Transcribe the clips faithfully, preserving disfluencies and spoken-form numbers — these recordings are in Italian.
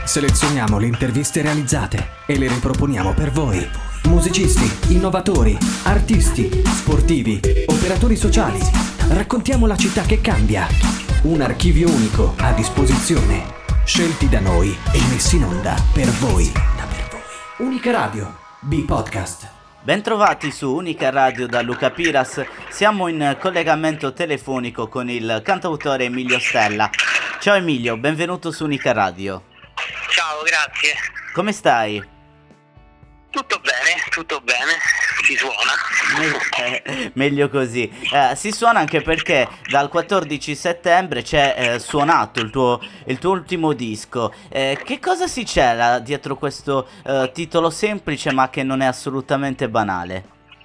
Selezioniamo le interviste realizzate e le riproponiamo per voi. Musicisti, innovatori, artisti, sportivi, operatori sociali. Raccontiamo la città che cambia. Un archivio unico a disposizione. Scelti da noi e messi in onda per voi. Unica Radio, B-Podcast. Bentrovati su Unica Radio da Luca Piras. Siamo in collegamento telefonico con il cantautore Emilio Stella. Ciao Emilio, benvenuto su Unica Radio. Ciao, grazie. Come stai? Tutto bene, tutto bene, si suona. Me- eh, meglio così. Eh, si suona anche perché dal quattordici settembre c'è eh, suonato il tuo, il tuo ultimo disco. Eh, che cosa si c'era dietro questo eh, titolo semplice ma che non è assolutamente banale?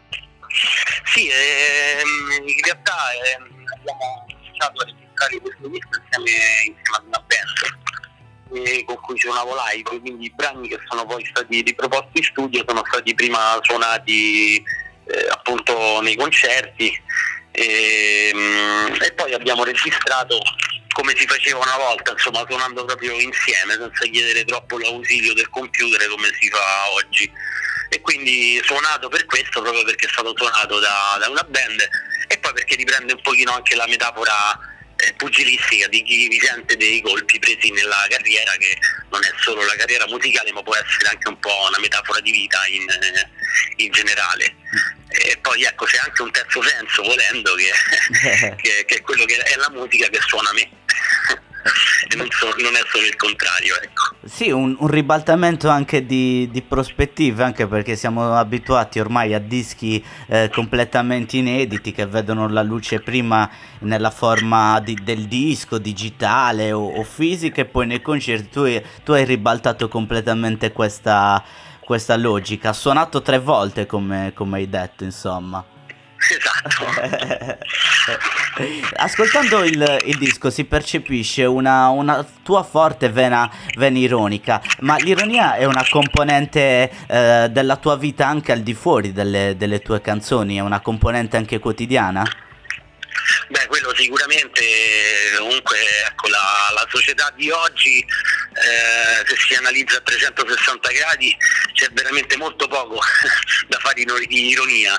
Sì, ehm, in realtà ehm, abbiamo iniziato a registrare questo disco insieme, insieme ad una band con cui suonavo live, quindi i brani che sono poi stati riproposti in studio sono stati prima suonati eh, appunto nei concerti e, e poi abbiamo registrato come si faceva una volta, insomma suonando proprio insieme senza chiedere troppo l'ausilio del computer come si fa oggi, e quindi suonato per questo, proprio perché è stato suonato da, da una band, e poi perché riprende un pochino anche la metafora pugilistica di chi risente dei colpi presi nella carriera, che non è solo la carriera musicale ma può essere anche un po' una metafora di vita in, in generale. E poi ecco, c'è anche un terzo senso volendo che, che, che è quello che è la musica che suona a me e non, so, non è solo il contrario, ecco. Sì, un, un ribaltamento anche di, di prospettive, anche perché siamo abituati ormai a dischi eh, completamente inediti che vedono la luce prima nella forma di, del disco digitale o, o fisica e poi nei concerti. Tu hai, tu hai ribaltato completamente questa, questa logica. Ha suonato tre volte come, come hai detto, insomma. Esatto. Ascoltando il, il disco si percepisce una, una tua forte vena, vena ironica, ma l'ironia è una componente eh, della tua vita anche al di fuori delle, delle tue canzoni, è una componente anche quotidiana? Beh, quello sicuramente. Comunque ecco, la, la società di oggi, eh, se si analizza a trecentosessanta gradi, c'è veramente molto poco da fare in, in ironia.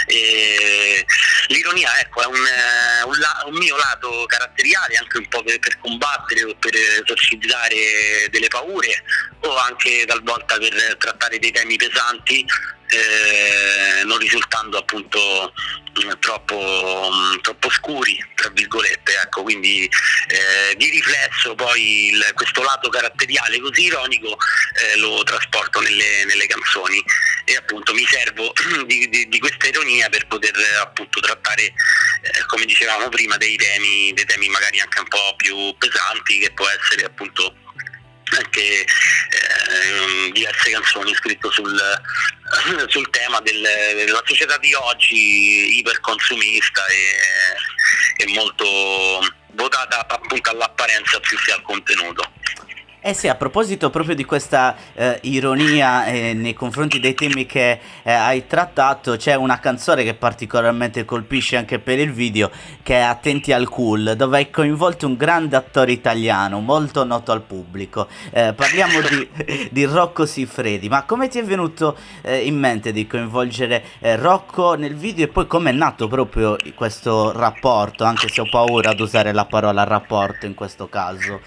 E l'ironia ecco, è un, un, la, un mio lato caratteriale, anche un po' per, per combattere o per esorcizzare delle paure, o anche talvolta per trattare dei temi pesanti, eh, non risultando appunto troppo, troppo scuri, tra virgolette, ecco. Quindi eh, di riflesso poi il, questo lato caratteriale così ironico eh, lo trasporto nelle, nelle canzoni, e appunto mi servo di, di, di questa ironia per poter appunto trattare, eh, come dicevamo prima, dei temi, dei temi magari anche un po' più pesanti, che può essere appunto anche eh, diverse canzoni scritte sul, sul tema del, della società di oggi iperconsumista e, e molto votata appunto all'apparenza più che al contenuto. Eh sì, a proposito proprio di questa eh, ironia eh, nei confronti dei temi che eh, hai trattato, c'è una canzone che particolarmente colpisce anche per il video, che è Attenti al Cool, dove hai coinvolto un grande attore italiano molto noto al pubblico. Eh, parliamo di, di Rocco Siffredi, ma come ti è venuto eh, in mente di coinvolgere eh, Rocco nel video, e poi come è nato proprio questo rapporto, anche se ho paura ad usare la parola rapporto in questo caso?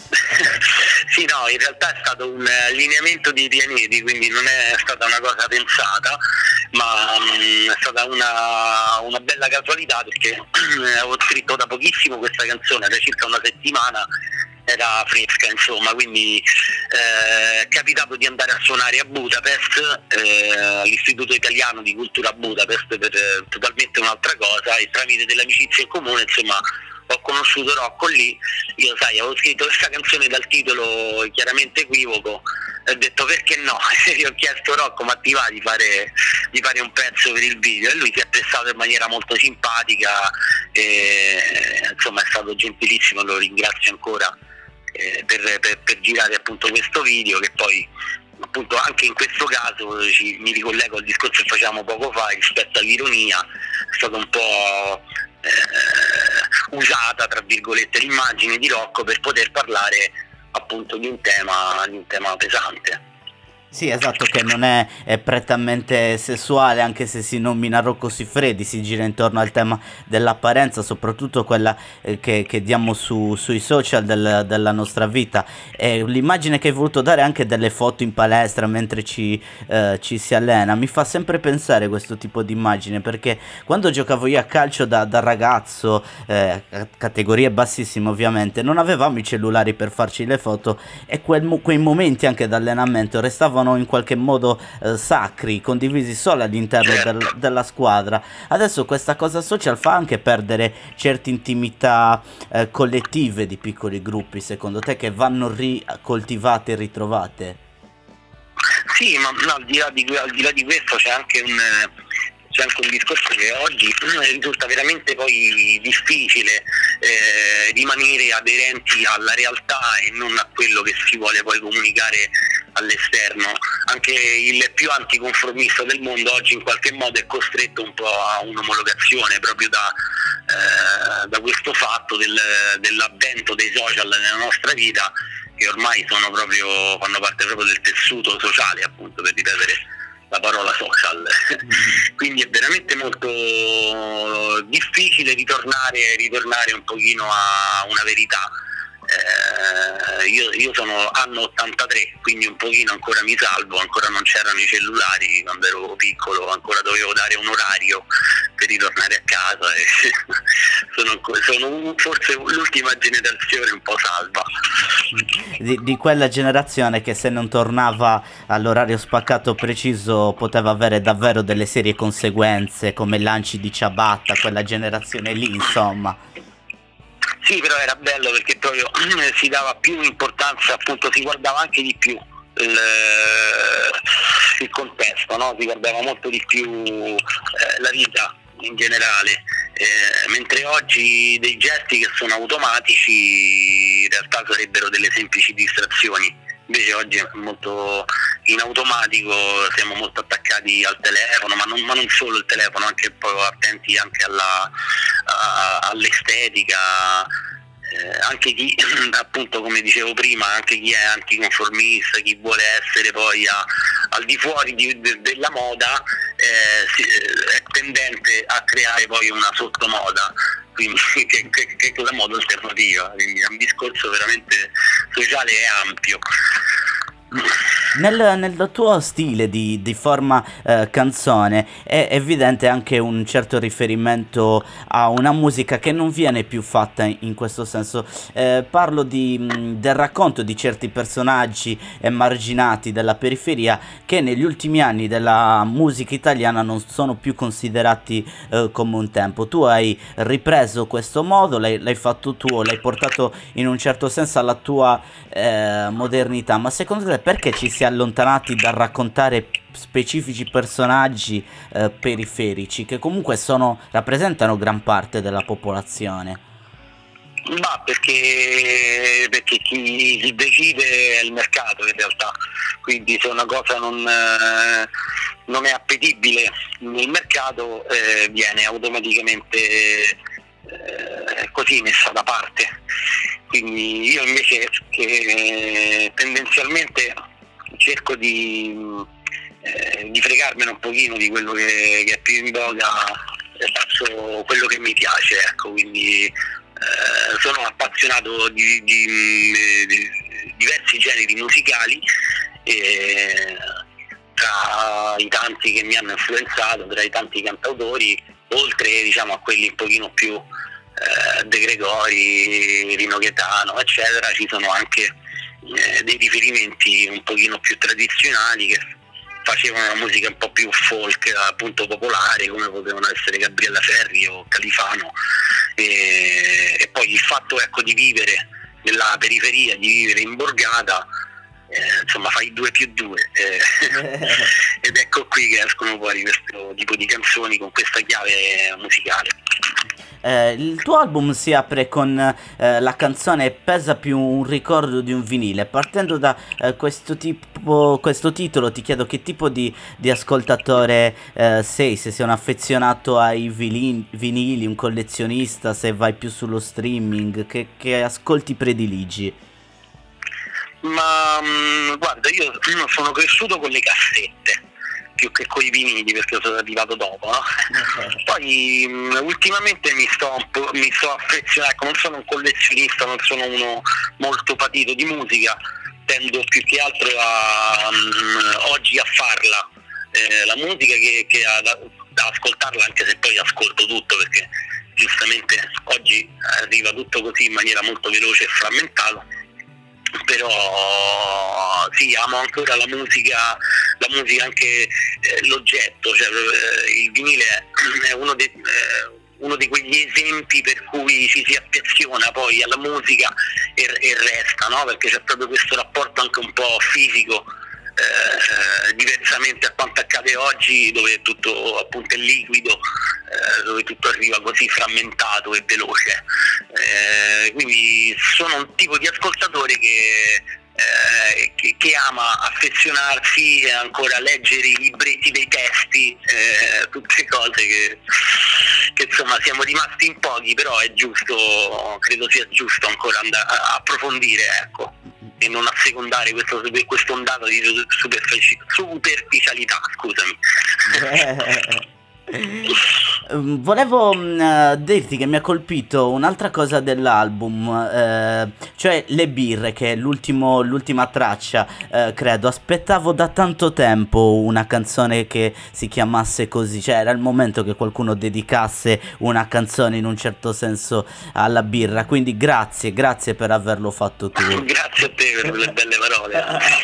Sì, no, in realtà è stato un allineamento di pianeti, quindi non è stata una cosa pensata, ma um, è stata una, una bella casualità, perché avevo scritto da pochissimo questa canzone, da circa una settimana, era fresca insomma, quindi eh, è capitato di andare a suonare a Budapest, eh, all'Istituto Italiano di Cultura Budapest, per eh, totalmente un'altra cosa, e tramite delle amicizie in comune insomma ho conosciuto Rocco lì. Io sai, avevo scritto questa canzone dal titolo chiaramente equivoco, e ho detto perché no, gli ho chiesto Rocco ma ti va di fare, di fare un pezzo per il video, e lui si è prestato in maniera molto simpatica e insomma è stato gentilissimo, lo ringrazio ancora eh, per, per, per girare appunto questo video, che poi appunto anche in questo caso ci, mi ricollego al discorso che facciamo poco fa rispetto all'ironia, è stato un po' eh, usata tra virgolette l'immagine di Rocco per poter parlare appunto appunto di un tema, di un tema pesante. Sì, esatto, che non è, è prettamente sessuale, anche se si nomina Rocco Siffredi, si gira intorno al tema dell'apparenza, soprattutto quella eh, che, che diamo su, sui social del- della nostra vita. E l'immagine che hai voluto dare anche delle foto in palestra mentre ci, eh, ci si allena, mi fa sempre pensare questo tipo di immagine, perché quando giocavo io a calcio da, da ragazzo, eh, a- categorie bassissime ovviamente, non avevamo i cellulari per farci le foto e quel mo- quei momenti anche d'allenamento restavano in qualche modo eh, sacri, condivisi solo all'interno Certo. del- della squadra. Adesso questa cosa social fa anche perdere certe intimità eh, collettive di piccoli gruppi, secondo te, che vanno ricoltivate e ritrovate? Sì, ma no, al, di là di, al di là di questo c'è anche un, c'è anche un discorso che oggi eh, risulta veramente poi difficile eh, rimanere aderenti alla realtà e non a quello che si vuole poi comunicare all'esterno. Anche il più anticonformista del mondo oggi in qualche modo è costretto un po' a un'omologazione proprio da, eh, da questo fatto del, dell'avvento dei social nella nostra vita, che ormai sono proprio, fanno parte proprio del tessuto sociale, appunto, per ripetere la parola social. Quindi è veramente molto difficile ritornare, ritornare un pochino a una verità. Eh, io, io sono anno ottantatré, quindi un pochino ancora mi salvo, ancora non c'erano i cellulari, quando ero piccolo ancora dovevo dare un orario per ritornare a casa e sono, anco- sono un- forse l'ultima generazione un po' salva. Di, di quella generazione che se non tornava all'orario spaccato preciso poteva avere davvero delle serie conseguenze, come lanci di ciabatta, quella generazione lì, insomma. Sì, però era bello perché proprio si dava più importanza, appunto si guardava anche di più il, il contesto, no? Si guardava molto di più eh, la vita in generale, eh, mentre oggi dei gesti che sono automatici in realtà sarebbero delle semplici distrazioni. Invece oggi è molto in automatico, siamo molto attaccati al telefono, ma non, ma non solo il telefono, anche un po' attenti anche alla, a- all'estetica. Eh, anche chi, appunto come dicevo prima, anche chi è anticonformista, chi vuole essere poi a- al di fuori di- de- della moda, eh, si- eh, è tendente a creare poi una sottomoda, quindi che, che, che è la moda alternativa, quindi è un discorso veramente sociale e ampio. Nel, nel tuo stile di, di forma eh, canzone è evidente anche un certo riferimento a una musica che non viene più fatta in, in questo senso. Eh, parlo di, mh, del racconto di certi personaggi emarginati della periferia che negli ultimi anni della musica italiana non sono più considerati eh, come un tempo. Tu hai ripreso questo modo, l'hai, l'hai fatto tuo, l'hai portato in un certo senso alla tua eh, modernità, ma secondo te perché ci si è allontanati dal raccontare specifici personaggi eh, periferici che comunque sono, rappresentano gran parte della popolazione? Ma perché, perché chi, chi decide è il mercato in realtà, quindi se una cosa non, eh, non è appetibile nel mercato eh, viene automaticamente eh, così messa da parte. Quindi io invece che tendenzialmente cerco di, eh, di fregarmene un pochino di quello che, che è più in voga e faccio quello che mi piace, ecco, quindi eh, sono appassionato di, di, di diversi generi musicali e tra i tanti che mi hanno influenzato, tra i tanti cantautori, oltre diciamo a quelli un pochino più eh, De Gregori, Rino Gaetano, eccetera, ci sono anche eh, dei riferimenti un pochino più tradizionali che facevano una musica un po' più folk, appunto popolare, come potevano essere Gabriella Ferri o Califano, e, e poi il fatto, ecco, di vivere nella periferia, di vivere in borgata, eh, insomma fai due più due eh, ed ecco qui che escono fuori questo tipo di canzoni con questa chiave musicale. Eh, il tuo album si apre con eh, la canzone Pesa più un ricordo di un vinile. Partendo da eh, questo tipo, questo titolo, ti chiedo che tipo di, di ascoltatore eh, sei, se sei un affezionato ai vili- vinili, un collezionista, se vai più sullo streaming, che, che ascolti prediligi? Ma mh, guarda, io sono cresciuto con le cassette più che con i vinili, perché sono arrivato dopo, no? Okay. Poi mh, ultimamente mi sto un po', mi sto affezionando, ecco, non sono un collezionista, non sono uno molto patito di musica, tendo più che altro a mh, oggi a farla, eh, la musica che, che a, da ascoltarla, anche se poi ascolto tutto, perché giustamente oggi arriva tutto così in maniera molto veloce e frammentato. Però sì, amo ancora la musica, la musica anche eh, l'oggetto, cioè eh, il vinile è uno, de, eh, uno di quegli esempi per cui ci si affeziona poi alla musica e, e resta, no? Perché c'è proprio questo rapporto anche un po' fisico, eh, diversamente a quanto accade oggi, dove tutto appunto è liquido, eh, dove tutto arriva così frammentato e veloce. Eh, quindi sono un tipo di ascoltatore che, eh, che, che ama affezionarsi e ancora leggere i libretti dei testi, eh, tutte cose che, che insomma siamo rimasti in pochi, però è giusto, credo sia giusto ancora andare a approfondire, ecco, e non assecondare questo, questo ondato di superfici, superficialità, scusami. Volevo uh, dirti che mi ha colpito un'altra cosa dell'album, uh, cioè le birre, che è l'ultimo, l'ultima traccia, uh, credo. Aspettavo da tanto tempo una canzone che si chiamasse così, cioè era il momento che qualcuno dedicasse una canzone in un certo senso alla birra, quindi grazie, grazie per averlo fatto tu. Grazie a te per le belle parole.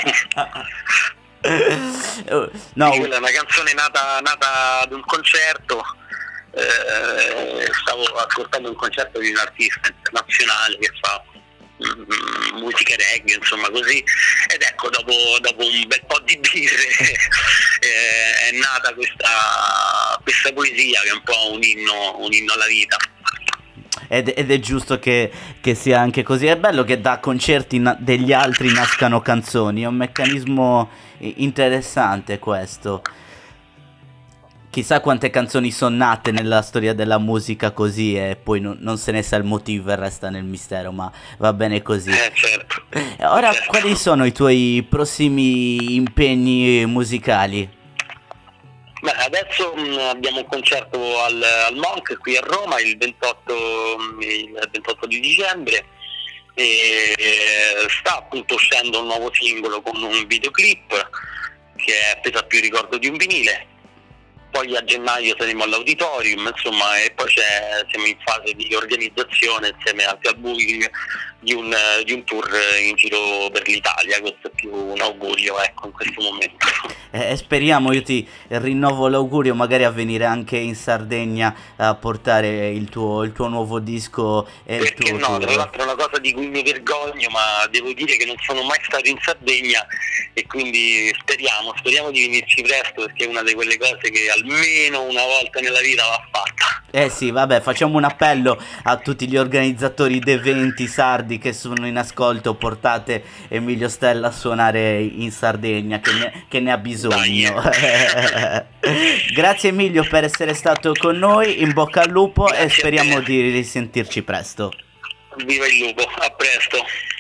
No. Sì, quella è una canzone nata, nata ad un concerto, eh, stavo ascoltando un concerto di un artista internazionale che fa mm, musica reggae, insomma così, ed ecco, dopo, dopo un bel po' di birre eh, è nata questa, questa poesia che è un po' un inno, un inno alla vita. Ed, ed è giusto che, che sia anche così. È bello che da concerti na- degli altri nascano canzoni, è un meccanismo interessante questo. Chissà quante canzoni sono nate nella storia della musica così e poi non, non se ne sa il motivo e resta nel mistero, ma va bene così. Eh, certo. Ora, certo. Quali sono i tuoi prossimi impegni musicali? Beh, adesso mh, abbiamo un concerto al, al Monk qui a Roma il ventotto, il ventotto di dicembre e sta appunto uscendo un nuovo singolo con un videoclip che è Pesa più ricordo di un vinile. Poi a gennaio saremo all'Auditorium, insomma, e poi c'è, siamo in fase di organizzazione insieme anche al booking di un, di un tour in giro per l'Italia. Questo è più un augurio, ecco, in questo momento. Eh, speriamo, io ti rinnovo l'augurio magari a venire anche in Sardegna a portare il tuo, il tuo nuovo disco e Perché il tuo no, tour. tra l'altro è una cosa di cui mi vergogno, ma devo dire che non sono mai stato in Sardegna e quindi speriamo, speriamo di venirci presto, perché è una di quelle cose che almeno una volta nella vita va fatta. Eh sì, vabbè, facciamo un appello a tutti gli organizzatori di eventi sardi che sono in ascolto, portate Emilio Stella a suonare in Sardegna, che ne, che ne ha bisogno. Grazie Emilio per essere stato con noi, in bocca al lupo. Grazie, e speriamo di risentirci presto. Viva il lupo, a presto.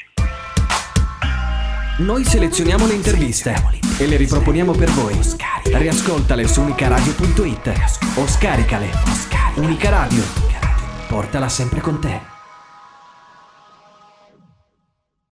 Noi selezioniamo le interviste e le riproponiamo per voi. Riascoltale su unicaradio punto it o scaricale. Unica Radio, portala sempre con te.